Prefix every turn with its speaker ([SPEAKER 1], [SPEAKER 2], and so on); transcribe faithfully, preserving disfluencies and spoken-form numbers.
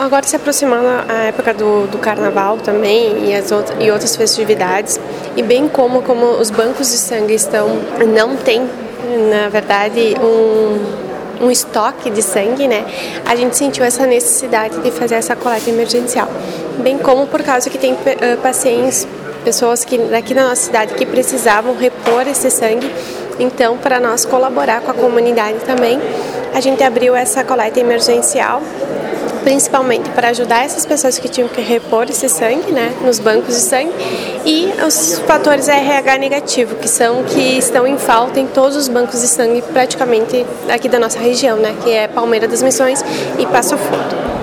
[SPEAKER 1] Agora se aproximando a época do, do carnaval também e, as outras, e outras festividades, e bem como, como os bancos de sangue estão, não tem, na verdade, um, um estoque de sangue, né? A gente sentiu essa necessidade de fazer essa coleta emergencial. Bem como por causa que tem uh, pacientes, pessoas que, daqui da nossa cidade que precisavam repor esse sangue. Então, para nós colaborar com a comunidade também, a gente abriu essa coleta emergencial, principalmente para ajudar essas pessoas que tinham que repor esse sangue, né, nos bancos de sangue, e os fatores R H negativo, que são que estão em falta em todos os bancos de sangue praticamente aqui da nossa região, né, que é Palmeira das Missões e Passo Fundo.